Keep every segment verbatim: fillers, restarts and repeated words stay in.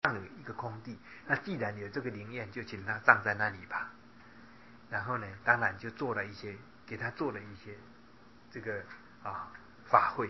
有一个空地，那既然有这个灵验，就请他葬在那里吧。然后呢，当然就做了一些，给他做了一些这个啊法会。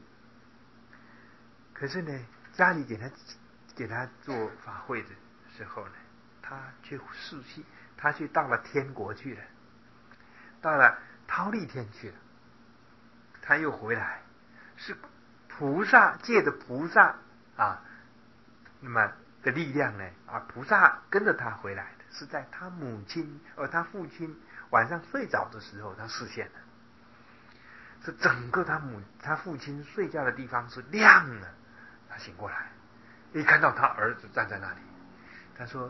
可是呢，家里给他给他做法会的时候呢，他却逝去，他却到了天国去了，到了忉利天去了。他又回来，是菩萨借着菩萨啊，那么的力量呢啊，菩萨跟着他回来的，是在他母亲而他父亲晚上睡着的时候，他视线了。是整个他母他父亲睡觉的地方是亮了。他醒过来，一看到他儿子站在那里，他说：“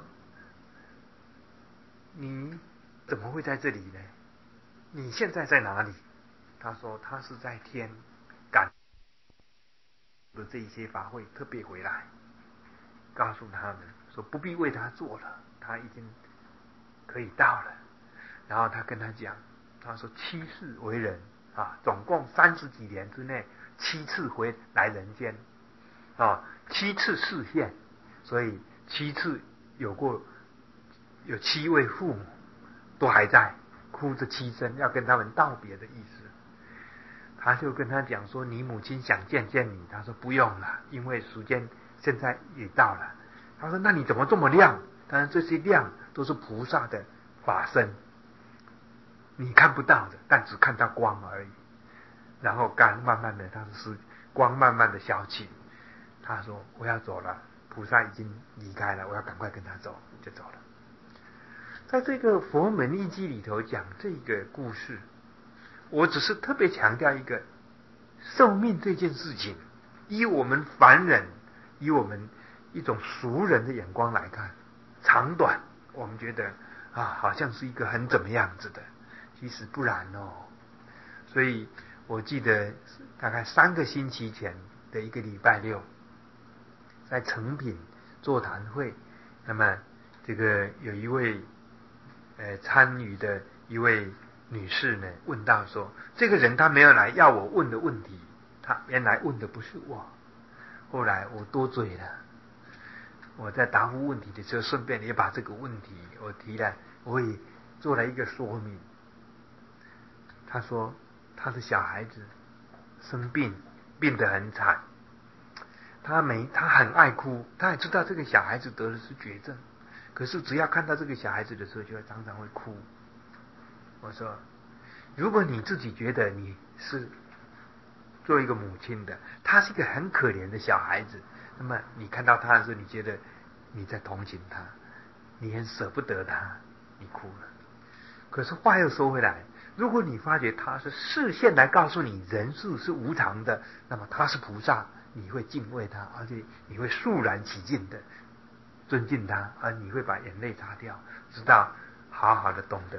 你怎么会在这里呢？你现在在哪里？”他说：“他是在天赶的这一些法会特别回来，告诉他们说不必为他做了，他已经可以到了。”然后他跟他讲，他说七世为人啊，总共三十几年之内七次回来人间。啊，七次示现，所以七次有过有七位父母都还在，哭着七声要跟他们道别的意思。他就跟他讲说：“你母亲想见见你。”他说：“不用了，因为时间现在也到了。”他说：“那你怎么这么亮？”当然这些亮都是菩萨的法身，你看不到的，但只看到光而已。然后刚慢慢的，他是光慢慢的消去。他说：“我要走了，菩萨已经离开了，我要赶快跟他走，就走了。”在这个佛门义记里头讲这个故事，我只是特别强调一个寿命这件事情。以我们凡人，以我们一种俗人的眼光来看，长短我们觉得啊，好像是一个很怎么样子的，其实不然哦。所以我记得大概三个星期前的一个礼拜六，在诚品座谈会，那么这个有一位呃参与的一位女士呢，问到说，这个人他没有来要我问的问题，他原来问的不是我。后来我多嘴了，我在答复问题的时候，顺便也把这个问题我提了，我也做了一个说明。他说他的小孩子生病，病得很惨。他没，他很爱哭，他也知道这个小孩子得的是绝症，可是只要看到这个小孩子的时候，就会常常会哭。我说，如果你自己觉得你是做一个母亲的，他是一个很可怜的小孩子，那么你看到他的时候，你觉得你在同情他，你很舍不得他，你哭了。可是话又说回来，如果你发觉他是视线来告诉你人世是无常的，那么他是菩萨，你会敬畏他，而且你会肃然起敬的尊敬他，而你会把眼泪擦掉，知道好好的懂得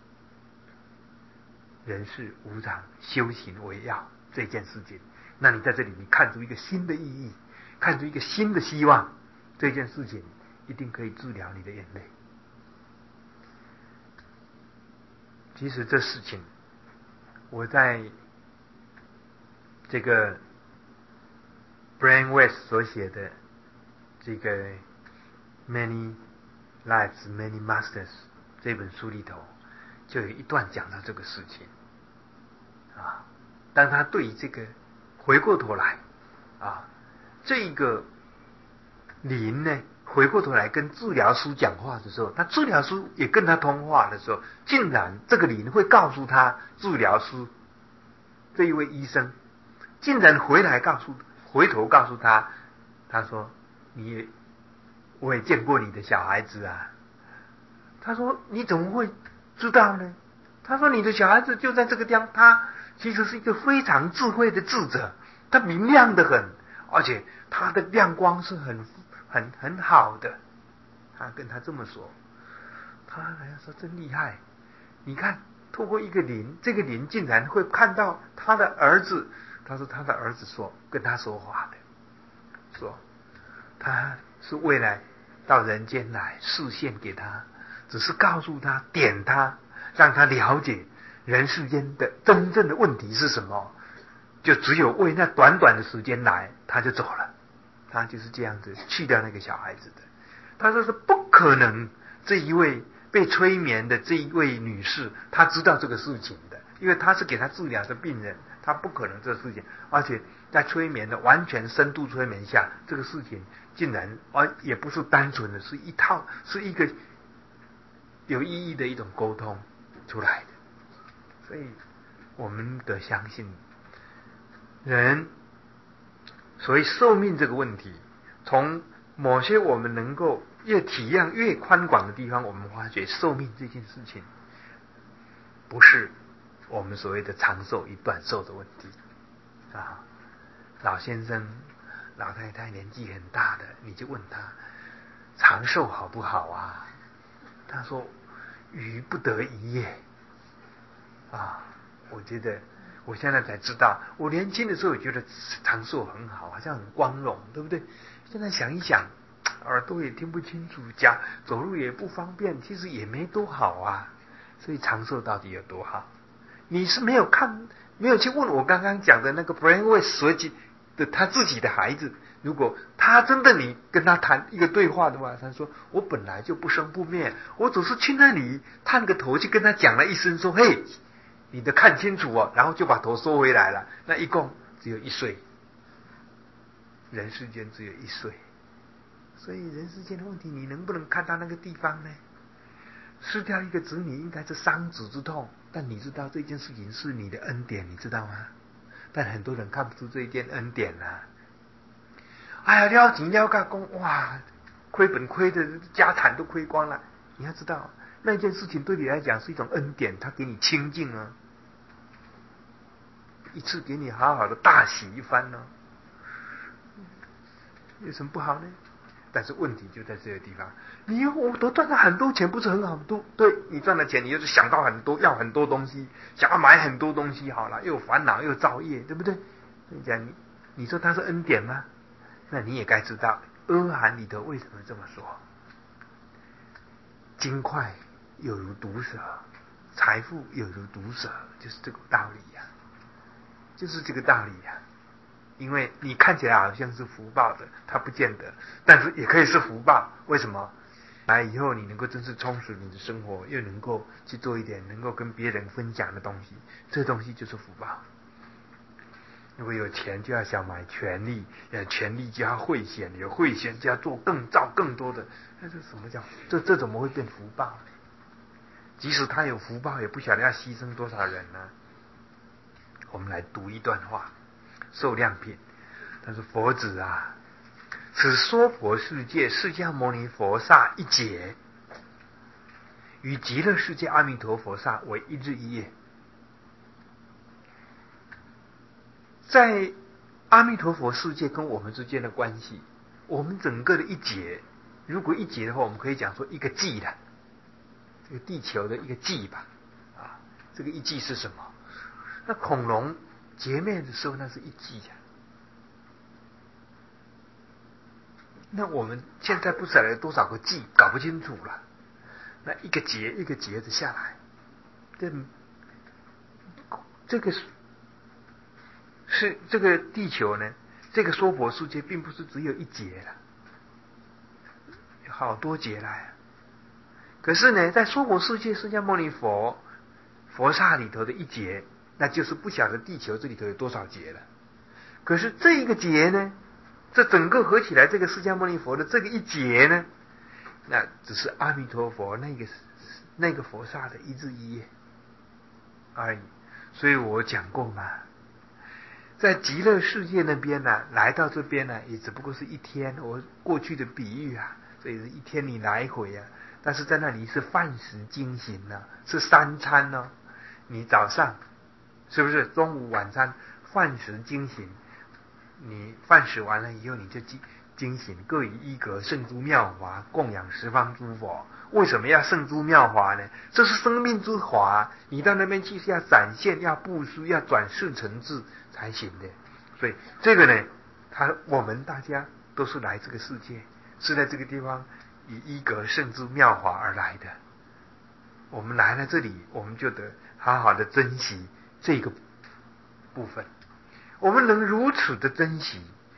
人世无常，修行为要这件事情。那你在这里你看出一个新的意义，看出一个新的希望，这件事情一定可以治疗你的眼泪。其实这事情我在这个 Brian Weiss 所写的这个 Many Lives Many Masters 这本书里头，就有一段讲到这个事情啊。当他对这个回过头来啊，这个灵呢回过头来跟治疗师讲话的时候，他治疗师也跟他通话的时候，竟然这个灵会告诉他，治疗师这一位医生竟然回来告诉回头告诉他，他说你也我也见过你的小孩子啊。他说你怎么会知道呢？他说你的小孩子就在这个地方，他其实是一个非常智慧的智者，他明亮得很，而且他的亮光是很很很好的。他跟他这么说，他好像说真厉害，你看透过一个灵，这个灵竟然会看到他的儿子。他说他的儿子说跟他说话的，说他是未来到人间来示现给他，只是告诉他点他，让他了解人世间的真正的问题是什么，就只有为那短短的时间来，他就走了。 他就是这样子去掉那个小孩子的。他说是不可能，这一位被催眠的这一位女士，她知道这个事情的，因为她是给她治疗的病人，她不可能这个事情。而且在催眠的完全深度催眠下，这个事情竟然而也不是单纯的是一套，是一个有意义的一种沟通出来的。所以我们得相信人，所以寿命这个问题，从某些我们能够越体谅越宽广的地方，我们发觉寿命这件事情不是我们所谓的长寿与短寿的问题啊。老先生老太太年纪很大的，你就问他长寿好不好啊？他说余不得已也啊。我觉得我现在才知道，我年轻的时候也觉得长寿很好，好像很光荣，对不对？现在想一想，耳朵也听不清楚，脚走路也不方便，其实也没多好啊。所以长寿到底有多好？你是没有看，没有去问我刚刚讲的那个 Brainwaves 所及的他自己的孩子，如果他真的你跟他谈一个对话的话，他说我本来就不生不灭，我只是去那里探个头去跟他讲了一声说嘿，你的看清楚哦，然后就把头收回来了。那一共只有一岁，人世间只有一岁，所以人世间的问题，你能不能看到那个地方呢？失掉一个子女应该是伤子之痛，但你知道这件事情是你的恩典，你知道吗？但很多人看不出这一件恩典啊！哎呀，了钱了个公，哇，亏本亏的家产都亏光了。你要知道，那件事情对你来讲是一种恩典，他给你清净啊，一次给你好好的大洗一番呢、啊，有什么不好呢？但是问题就在这个地方，你我都赚了很多钱，不是很好？都对，你赚了钱，你就是想到很多，要很多东西，想要买很多东西，好了，又烦恼又造业，对不对？你讲你，你说它是恩典吗？那你也该知道，阿含里头为什么这么说？金块有如毒蛇，财富有如毒蛇，就是这个道理呀、啊，就是这个道理呀、啊。因为你看起来好像是福报的，它不见得，但是也可以是福报。为什么？来以后你能够真正充实你的生活，又能够去做一点能够跟别人分享的东西，这东西就是福报。如果有钱就要想买权力，有权力就要贿选，有贿选就要做更造更多的，那这什么叫这这怎么会变福报呢？即使他有福报，也不晓得要牺牲多少人呢？我们来读一段话。受量品，他说佛子啊，此说佛世界释迦牟尼佛刹一劫，与极乐世界阿弥陀佛刹为一日一夜。在阿弥陀佛世界跟我们之间的关系，我们整个的一劫，如果一劫的话，我们可以讲说一个季的，这个地球的一个季吧，啊，这个一季是什么？那恐龙劫灭的时候，那是一季啊。那我们现在不晓得多少个季，搞不清楚了。那一个节一个节的下来，这这个是是这个地球呢？这个娑婆世界并不是只有一节了，有好多节来。可是呢，在娑婆世界释迦牟尼佛佛刹里头的一节，那就是不晓得地球这里头有多少节了。可是这一个节呢，这整个合起来，这个释迦牟尼佛的这个一节呢，那只是阿弥陀佛那个那个佛刹的一日一夜而已。所以我讲过嘛，在极乐世界那边呢、啊，来到这边呢、啊，也只不过是一天。我过去的比喻啊，所以是一天你来回啊。但是在那里是饭食精行啊，是三餐哦。你早上是不是中午晚餐饭食精行？你饭食完了以后，你就精行各以一格圣诸妙华供养十方诸佛。为什么要圣诸妙华呢？这是生命之华，你到那边去是要展现，要布施，要转世成智才行的。所以这个呢，他我们大家都是来这个世界，是在这个地方以一格圣诸妙华而来的。我们来了这里，我们就得好好的珍惜这个部分。我们能如此的珍惜，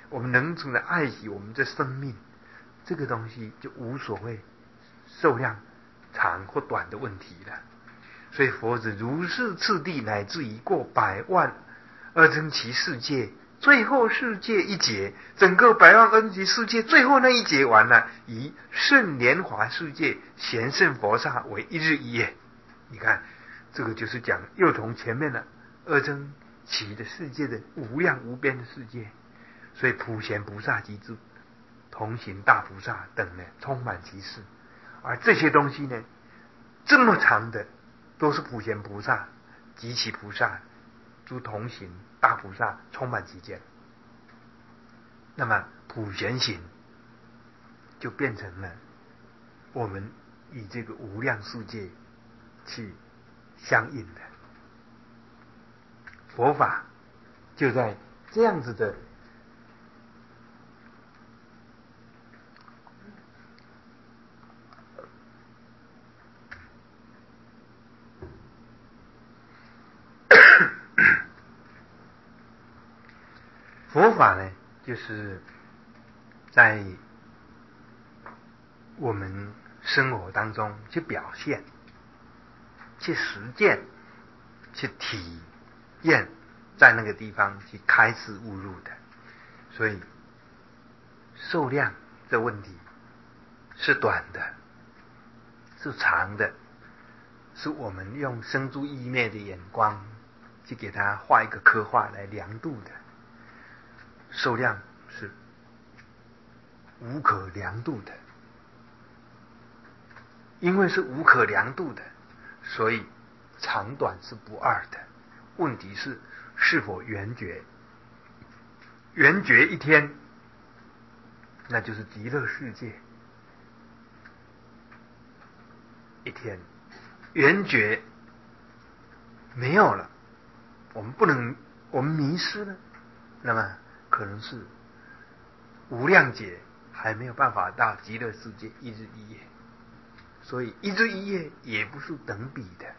我们能从的爱惜我们的生命，这个东西就无所谓寿量长或短的问题了。所以佛子如是次第，乃至于过百万二增其世界，最后世界一劫，整个百万二增其世界最后那一劫完了，以圣莲华世界贤圣佛刹为一日一夜。你看，这个就是讲又从前面的二增其的世界的无量无边的世界，所以普贤菩萨及之同行大菩萨等呢，充满其事。而这些东西呢，这么长的，都是普贤菩萨及其菩萨诸同行大菩萨充满其间。那么普贤行就变成了我们与这个无量世界去相应的佛法，就在这样子的佛法呢，就是在我们生活当中去表现、去实践、去体验，在那个地方去开示悟入的。所以寿量这问题是短的，是长的，是我们用生诸意灭的眼光去给它画一个刻画来量度的。寿量是无可量度的，因为是无可量度的，所以长短是不二的。问题是是否圆觉？圆觉一天，那就是极乐世界一天。圆觉没有了，我们不能，我们迷失了，那么可能是无量劫还没有办法到极乐世界一日一夜，所以一日一夜也不是等比的。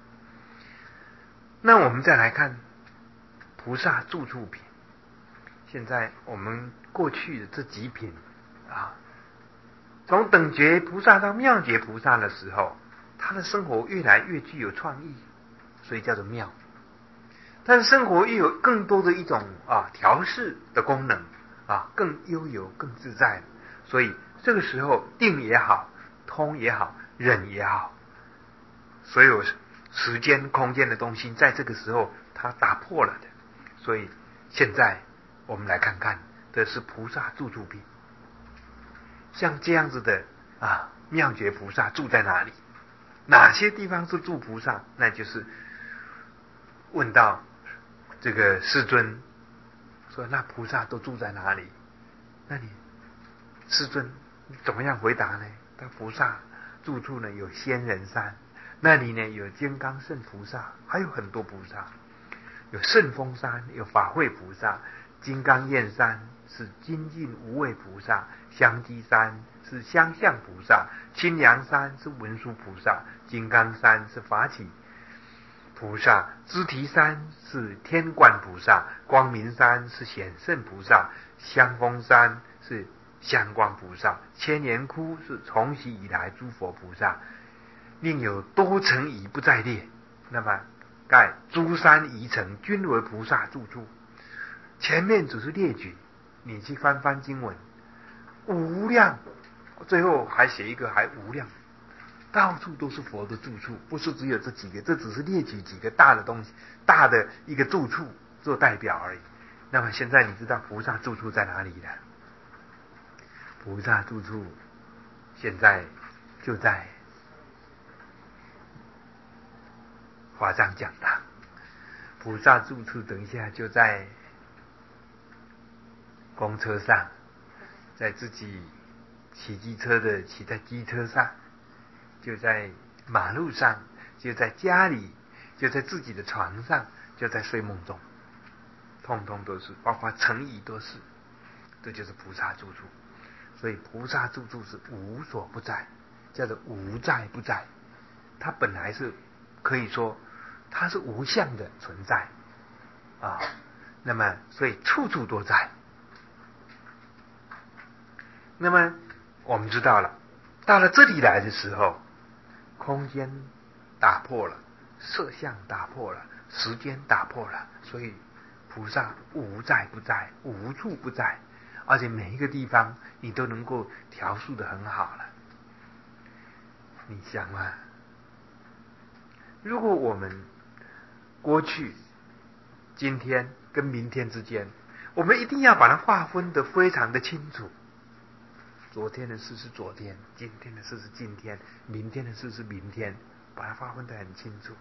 那我们再来看菩萨住处品，现在我们过去的这几品啊，从等觉菩萨到妙觉菩萨的时候，他的生活越来越具有创意，所以叫做妙。但是生活又有更多的一种啊调适的功能啊，更悠游更自在，所以这个时候定也好，通也好，忍也好，所有时间空间的东西在这个时候它打破了的。所以现在我们来看看，这是菩萨住处品。像这样子的啊妙觉菩萨住在哪里？哪些地方是住菩萨？那就是问到这个世尊说，那菩萨都住在哪里？那你世尊怎么样回答呢？他菩萨住处呢有仙人山，那里呢有金刚圣菩萨，还有很多菩萨，有圣峰山，有法会菩萨，金刚焰山是精进无畏菩萨，香积山是相向菩萨，清凉山是文殊菩萨，金刚山是法起菩萨，支提山是天观菩萨，光明山是显圣菩萨，香峰山是香光菩萨，千年窟是从昔以来诸佛菩萨，另有多层已不再列。那么盖诸山宜城均为菩萨住处。前面只是列举，你去翻翻经文，无量，最后还写一个还无量，到处都是佛的住处，不是只有这几个，这只是列举几个大的东西，大的一个住处做代表而已。那么现在你知道菩萨住处在哪里了？菩萨住处现在就在华藏讲堂，菩萨住处等一下就在公车上，在自己骑机车的骑在机车上，就在马路上，就在家里，就在自己的床上，就在睡梦中，通通都是，包括成仪都是，这就是菩萨住处。所以菩萨住处是无所不在，叫做无在不在。它本来是可以说它是无相的存在啊，那么所以处处都在。 那么我们知道了，到了这里来的时候，空间打破了，色相打破了，时间打破了，所以菩萨无在不在，无处不在，而且每一个地方你都能够调塑得很好了。你想嘛，如果我们过去、今天跟明天之间，我们一定要把它划分得非常的清楚。昨天的事是昨天，今天的事是今天，明天的事是明天，把它划分得很清楚。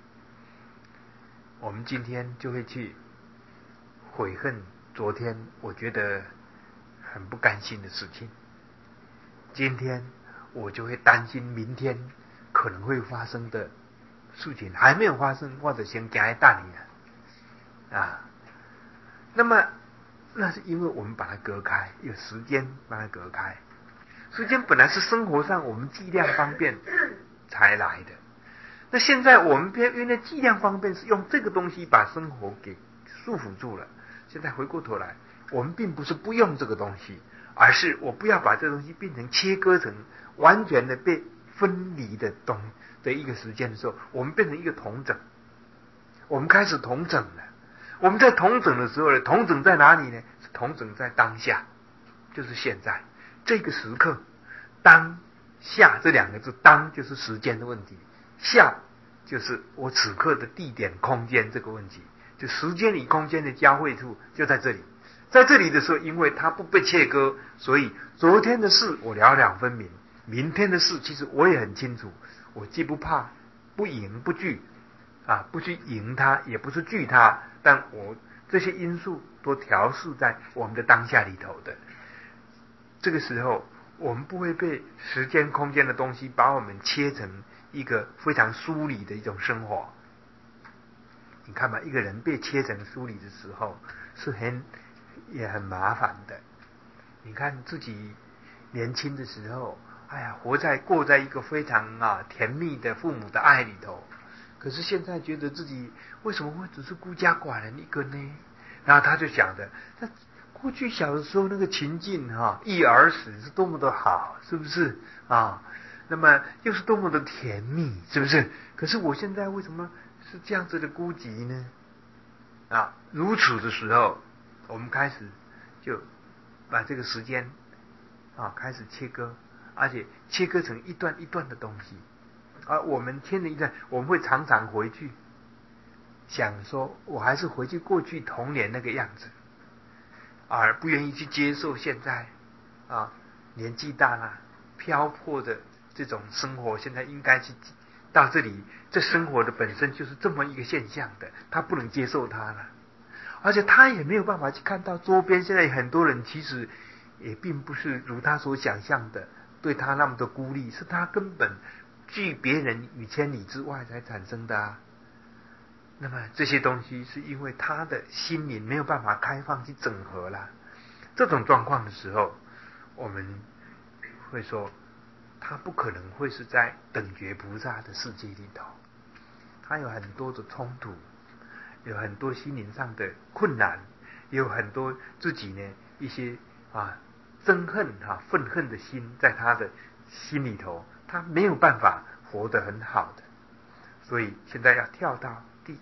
我们今天就会去悔恨昨天我觉得很不甘心的事情，今天我就会担心明天可能会发生的事情还没有发生，或者先给它大你啊。那么那是因为我们把它隔开，有时间把它隔开。时间本来是生活上我们计量方便才来的，那现在我们因为计量方便是用这个东西把生活给束缚住了。现在回过头来，我们并不是不用这个东西，而是我不要把这个东西变成切割成完全的被分离的东的一个时间的时候，我们变成一个同整，我们开始同整了。我们在同整的时候呢，同整在哪里呢？是同整在当下，就是现在这个时刻。当下这两个字，当就是时间的问题，下就是我此刻的地点空间这个问题，就时间与空间的交汇处就在这里。在这里的时候，因为它不被切割，所以昨天的事我了了分明，明天的事其实我也很清楚，我既不怕不迎不惧啊，不去迎它，也不是惧它，但我这些因素都调试在我们的当下里头的。这个时候我们不会被时间空间的东西把我们切成一个非常疏离的一种生活。你看嘛，一个人被切成疏离的时候是很也很麻烦的。你看自己年轻的时候，哎呀，活在过在一个非常啊甜蜜的父母的爱里头，可是现在觉得自己为什么会只是孤家寡人一个呢？然后他就想着，他过去小的时候那个情境哈，忆儿时是多么的好，是不是啊？那么又是多么的甜蜜，是不是？可是我现在为什么是这样子的孤寂呢？啊，如此的时候，我们开始就把这个时间啊开始切割，而且切割成一段一段的东西。而我们天的一段，我们会常常回去想说，我还是回去过去童年那个样子，而不愿意去接受现在啊年纪大了漂泊的这种生活。现在应该去到这里，这生活的本身就是这么一个现象的，他不能接受它了，而且他也没有办法去看到周边现在很多人其实也并不是如他所想象的对他那么的孤立，是他根本距别人与千里之外才产生的啊。那么这些东西是因为他的心灵没有办法开放去整合了。这种状况的时候，我们会说他不可能会是在等觉菩萨的世界里头，他有很多的冲突，有很多心灵上的困难，也有很多自己呢一些啊憎恨啊愤恨的心在他的心里头，他没有办法活得很好的。所以现在要跳到第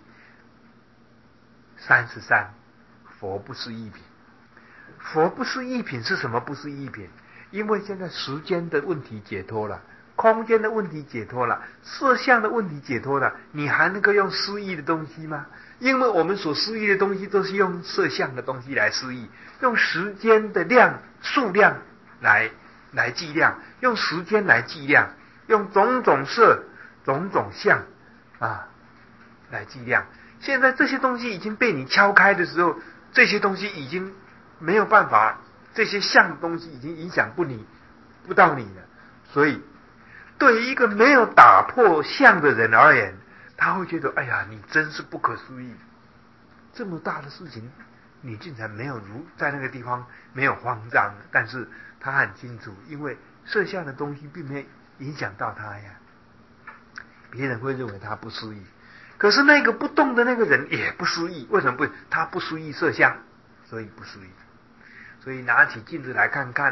三十三，佛不是一品。佛不是一品是什么？不是一品，因为现在时间的问题解脱了，空间的问题解脱了，色相的问题解脱了，你还能够用思议的东西吗？因为我们所思议的东西都是用色相的东西来思议，用时间的量数量来来计量，用时间来计量，用种种色种种相啊来计量。现在这些东西已经被你敲开的时候，这些东西已经没有办法，这些相的东西已经影响不你不到你了。所以对于一个没有打破相的人而言，他会觉得哎呀，你真是不可思议，这么大的事情你竟然没有如在那个地方没有慌张。但是他很清楚，因为色相的东西并没有影响到他呀，别人会认为他不思议，可是那个不动的那个人也不思议。为什么不？他不思议色相，所以不思议。所以拿起镜子来看看，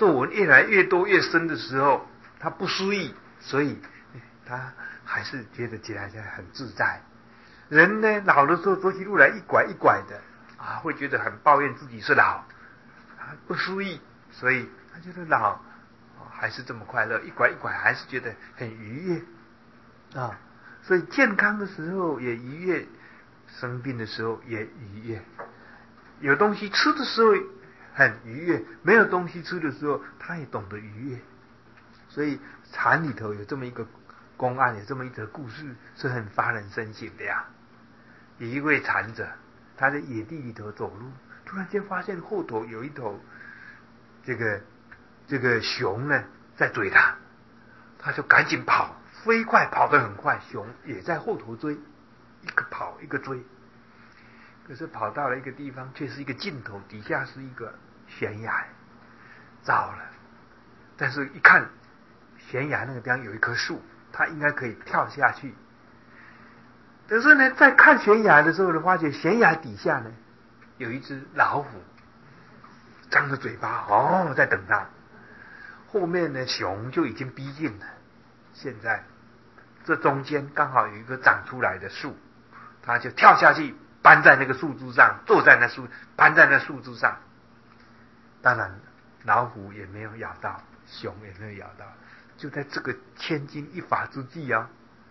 皱纹越来越多越深的时候，他不失意，所以他还是觉得起来很自在。人呢，老的时候走起路来一拐一拐的啊，会觉得很抱怨自己是老，啊不失意，所以他觉得老、啊、还是这么快乐，一拐一拐还是觉得很愉悦啊。所以健康的时候也愉悦，生病的时候也愉悦，有东西吃的时候很愉悦，没有东西吃的时候他也懂得愉悦。所以禅里头有这么一个公案，有这么一则故事，是很发人深省的呀。有一位禅者，他在野地里头走路，突然间发现后头有一头这个这个熊呢在追他，他就赶紧跑，飞快，跑得很快，熊也在后头追，一个跑一个追。可是跑到了一个地方，却是一个尽头，底下是一个悬崖，糟了！但是一看悬崖那个地方有一棵树，他应该可以跳下去。可是呢，在看悬崖的时候呢，发觉悬崖底下呢有一只老虎，张着嘴巴哦在等他。后面呢，熊就已经逼近了。现在这中间刚好有一个长出来的树，他就跳下去，搬在那个树枝上，坐在那树，搬在那树枝上。当然，老虎也没有咬到，熊也没有咬到。就在这个千钧一发之际啊，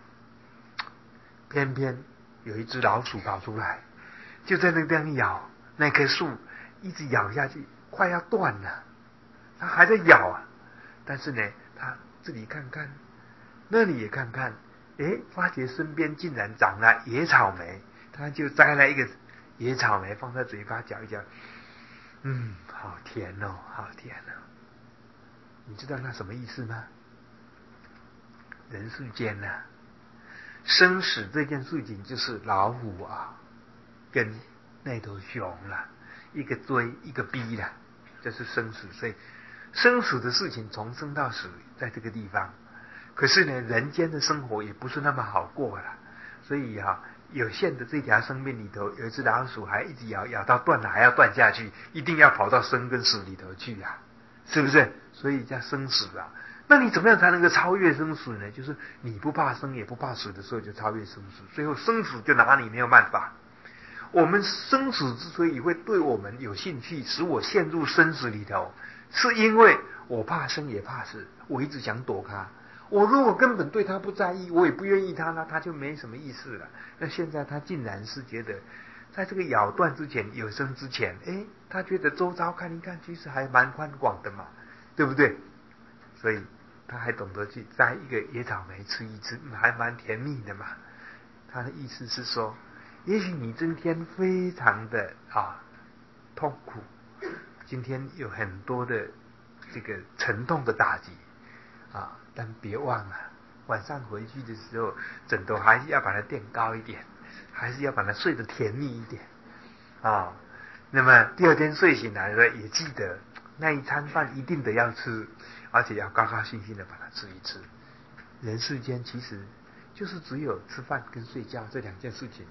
偏偏有一只老鼠跑出来，就在那个地方咬那棵树，一直咬下去，快要断了。它还在咬啊，但是呢，它这里看看，那里也看看，诶，发觉身边竟然长了野草莓，它就摘了一个野草莓放在嘴巴嚼一嚼，嗯，好甜哦，好甜哦。你知道那什么意思吗？人世间呢、啊，生死这件事情就是老虎啊，跟那头熊了、啊，一个追一个逼了，这是生死。所以生死的事情从生到死在这个地方，可是呢，人间的生活也不是那么好过了。所以啊，有限的这条生命里头，有一只老鼠还一直咬，咬到断了还要断下去，一定要跑到生跟死里头去啊，是不是？所以叫生死啊。那你怎么样才能够超越生死呢？就是你不怕生也不怕死的时候，就超越生死。最后生死就拿你没有办法。我们生死之所以会对我们有兴趣，使我陷入生死里头，是因为我怕生也怕死，我一直想躲它。我如果根本对他不在意，我也不愿意他，那他就没什么意思了。那现在他竟然是觉得，在这个咬断之前，有生之前，诶，他觉得周遭看一看，其实还蛮宽广的嘛，对不对？所以他还懂得去摘一个野草莓吃一吃，还蛮甜蜜的嘛。他的意思是说，也许你今天非常的啊痛苦，今天有很多的这个沉痛的打击啊，但别忘了晚上回去的时候，枕头还是要把它垫高一点，还是要把它睡得甜蜜一点啊。那么第二天睡醒来的时候，也记得那一餐饭一定得要吃，而且要高高兴兴的把它吃一吃。人世间其实就是只有吃饭跟睡觉这两件事情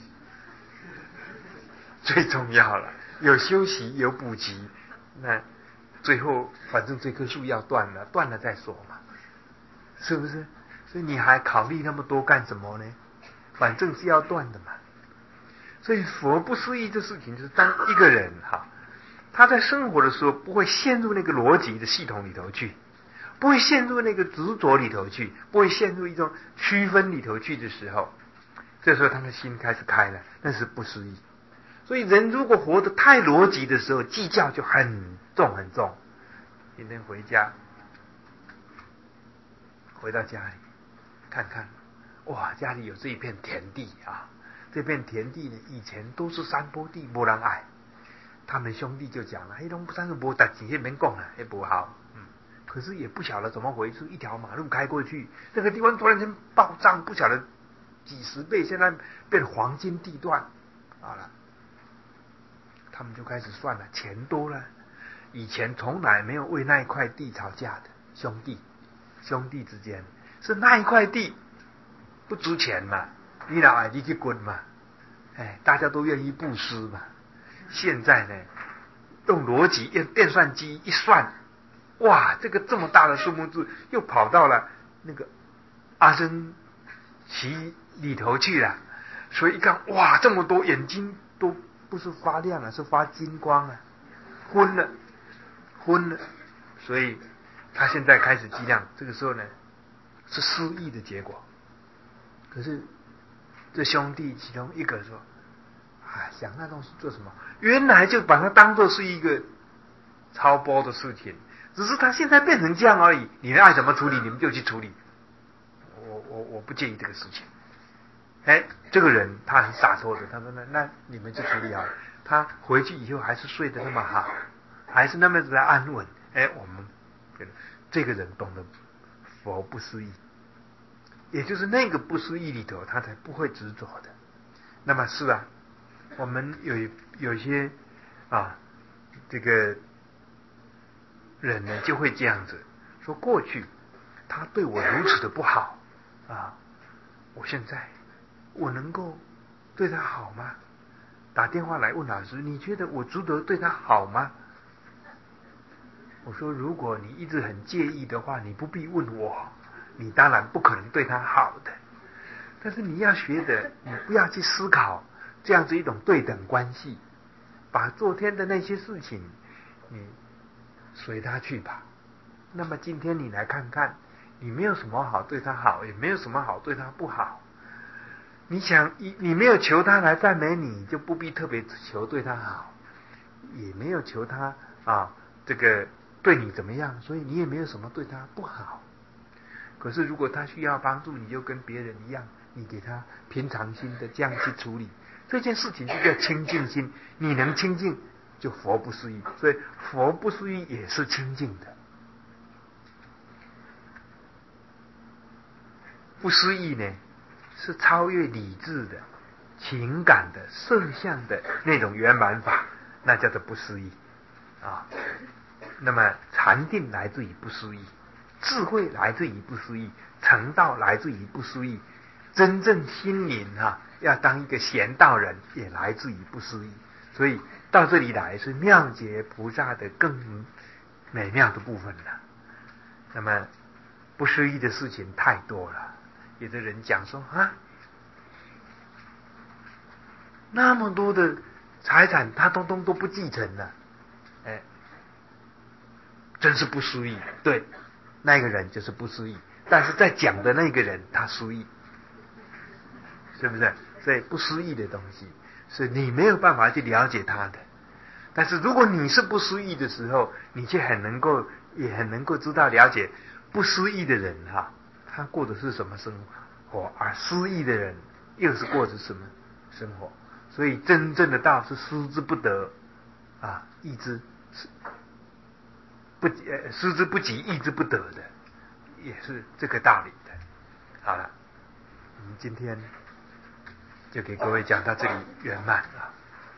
最重要了，有休息有补给，那最后反正这棵树要断了，断了再说嘛，是不是？所以你还考虑那么多干什么呢？反正是要断的嘛。所以佛不思议的事情就是当一个人哈，他在生活的时候不会陷入那个逻辑的系统里头去，不会陷入那个执着里头去，不会陷入一种区分里头去的时候，这时候他的心开始开了，那是不思议。所以人如果活得太逻辑的时候，计较就很重很重。今天回家，回到家里看看，哇，家里有这一片田地啊，这片田地呢以前都是山坡地，没人爱。他们兄弟就讲了，黑龙山是没大几也没供了，也不好。嗯，可是也不晓得怎么回事，一条马路开过去，那个地方突然间暴涨，不晓得几十倍，现在变黄金地段，好了。他们就开始算了，钱多了，以前从来没有为那一块地吵架的兄弟，兄弟之间是那一块地不值钱嘛，你老爱你去滚嘛，哎，大家都愿意布施嘛。现在呢，用逻辑用电算机一算， 哇，这个这么大的数目字又跑到了那个阿僧祇里头去了，所以一看，哇，这么多，眼睛都不是发亮啊，是发金光啊，昏了，昏了。所以他现在开始计量，这个时候呢是失忆的结果。可是这兄弟其中一个说：“啊，想那东西做什么？原来就把它当作是一个超波的事情，只是他现在变成这样而已。你们爱怎么处理，你们就去处理。我我我不介意这个事情。”哎，这个人他很洒脱的，他说：“那那你们就处理好。”他回去以后还是睡得那么好，还是那么的安稳。哎，我们这个人懂得佛不思议，也就是那个不思议里头，他才不会执着的。那么是啊，我们有有一些啊，这个人呢就会这样子说：过去他对我如此的不好啊，我现在我能够对他好吗？打电话来问老师，你觉得我值得对他好吗？我说，如果你一直很介意的话，你不必问我，你当然不可能对他好的。但是你要学的，你不要去思考这样子一种对等关系，把昨天的那些事情，你随他去吧。那么今天你来看看，你没有什么好对他好，也没有什么好对他不好。你想，你你没有求他来赞美你，就不必特别求对他好，也没有求他啊，这个对你怎么样，所以你也没有什么对他不好。可是如果他需要帮助，你就跟别人一样，你给他平常心的这样去处理这件事情，就叫清净心。你能清净，就佛不思议。所以佛不思议也是清净的。不思议呢，是超越理智的、情感的、色相的那种圆满法，那叫做不思议啊。那么禅定来自于不思议，智慧来自于不思议，成道来自于不思议，真正心灵啊，要当一个贤道人，也来自于不思议。所以到这里来是妙觉菩萨的更美妙的部分了。那么不思议的事情太多了。有的人讲说啊，那么多的财产他通通都不继承了，哎，真是不思议。对，那个人就是不思议，但是在讲的那个人他思议，是不是？所以不思议的东西是你没有办法去了解他的。但是如果你是不思议的时候，你却很能够也很能够知道了解不思议的人哈，他过的是什么生活，而思议的人又是过着什么生活。所以真正的道是思之不得啊，意之不呃思之不及，意之不得的，也是这个道理的。好了，我们今天就给各位讲到这里圆满了。